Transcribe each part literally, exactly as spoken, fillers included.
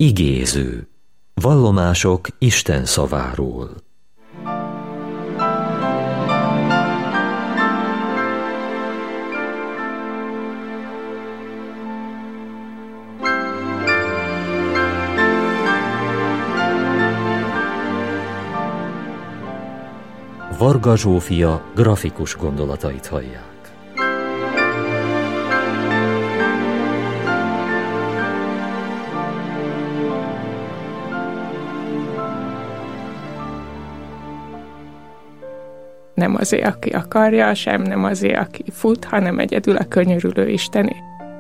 Igéző. Vallomások Isten szaváról. Varga Zsófia grafikus gondolatait hallják. Nem azért, aki akarja, sem nem azért, aki fut, hanem egyedül a könyörülő Istené.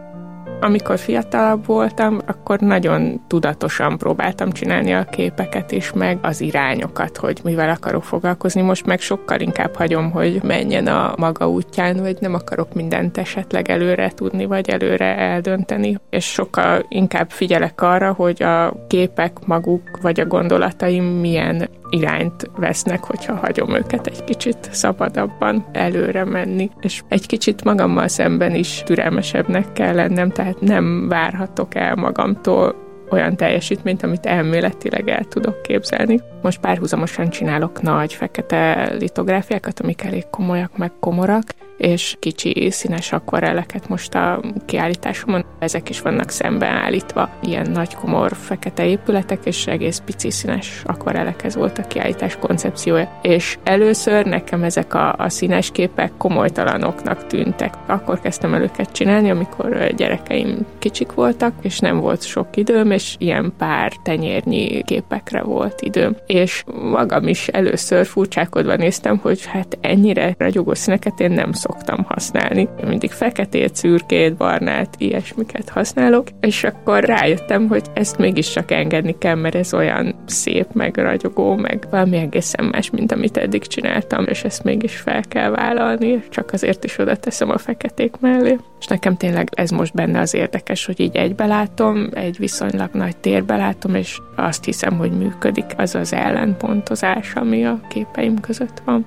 Amikor fiatalabb voltam, akkor nagyon tudatosan próbáltam csinálni a képeket is, meg az irányokat, hogy mivel akarok foglalkozni. Most meg sokkal inkább hagyom, hogy menjen a maga útján, vagy nem akarok mindent esetleg előre tudni, vagy előre eldönteni. És sokkal inkább figyelek arra, hogy a képek maguk, vagy a gondolataim milyen irányt vesznek, hogyha hagyom őket egy kicsit szabadabban előre menni. És egy kicsit magammal szemben is türelmesebbnek kell lennem, tehát nem várhatok el magamtól olyan teljesítményt, amit elméletileg el tudok képzelni. Most párhuzamosan csinálok nagy fekete litográfiákat, amik elég komolyak, meg komorak, és kicsi színes akvarelleket most a kiállításomon. Ezek is vannak szemben állítva, ilyen nagy komor fekete épületek, és egész pici színes akvarellek, ez volt a kiállítás koncepciója. És először nekem ezek a, a színes képek komolytalanoknak tűntek. Akkor kezdtem el őket csinálni, amikor gyerekeim kicsik voltak, és nem volt sok időm, és ilyen pár tenyérnyi képekre volt időm. És magam is először furcsálkodva néztem, hogy hát ennyire ragyogó színeket én nem szoktam használni. Mindig feketét, szürkét, barnát, ilyesmiket használok, és akkor rájöttem, hogy ezt mégiscsak engedni kell, mert ez olyan szép, meg ragyogó, meg valami egészen más, mint amit eddig csináltam, és ezt mégis fel kell vállalni, csak azért is oda teszem a feketék mellé. És nekem tényleg ez most benne az érdekes, hogy így egybe látom, egy viszonylag nagy térbe látom, és azt hiszem, hogy működik az az ellenpontozás, ami a képeim között van.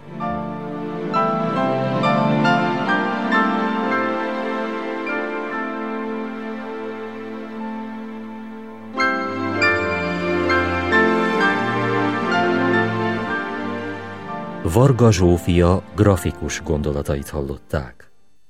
Varga Zsófia grafikus gondolatait hallották.